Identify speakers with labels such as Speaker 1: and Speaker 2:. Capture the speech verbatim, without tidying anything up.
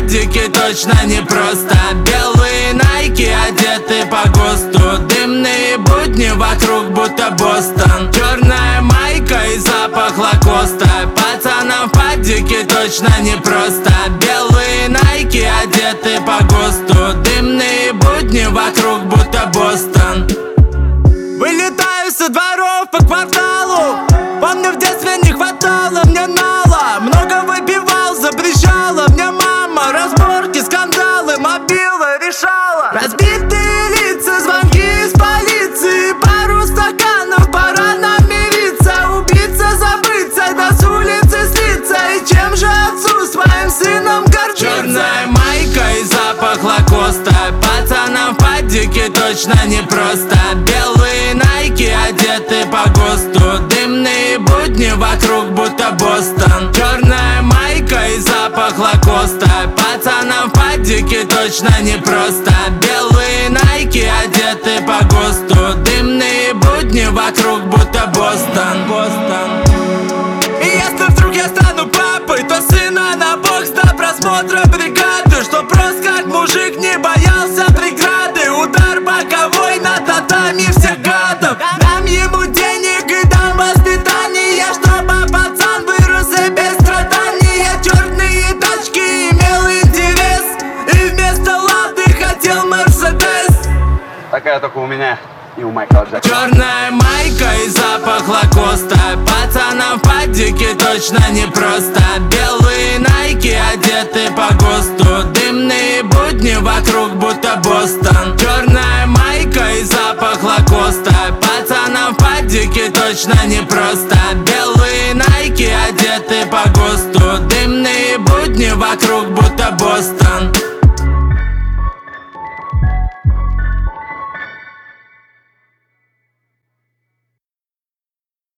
Speaker 1: падике точно не просто. Белые найки одеты по ГОСТу. Дымные будни вокруг будто Бостон. Черная майка и запах лакоста. Пацанам в падике точно не просто. Белые найки одеты по ГОСТу. Дымные будни вокруг будто Бостон. Вылетаю со дворов по кварталу. Помню, в детстве не хватало мне нала. Много выпивал, запрещала мне мама. Разборки, скандалы, мобила решала. Разбитые лица, звонки из полиции. Пару стаканов, пора нам мириться. Убиться, забыться, да с улицы слиться. И чем же отцу своим сыном гордиться? Черная майка и запах лакоста. Пацанам в падике точно не просто. Белые найки одеты по ГОСТу. Дымные будни вокруг будто Бостон. Черная майка и запах лакоста. Пацанам в падике точно не просто. Белые найки одеты по ГОСТу. Дымные будни вокруг будто Бостон. Бостон. И если вдруг я стану папой, то сына на бокс до просмотра бригады. Чтоб рос как мужик, не боялся преграды. Удар боковой на татами всех гадов. Дам ему денег и дам воспитание, чтобы пацан вырос и без страдания. Черные тачки имел интерес, и вместо лады хотел Мерседес.
Speaker 2: Такая только у меня и у Майкла Джексона.
Speaker 1: Черная майка и запах лакоста. Пацанам в падике точно не просто. Белые найки одеты по ГОСТу. Дымные будни вокруг будто Бостон. Черная майка и запах лакоста. Пацанам в падике точно не просто. Белые найки одеты по ГОСТу. Дымные будни вокруг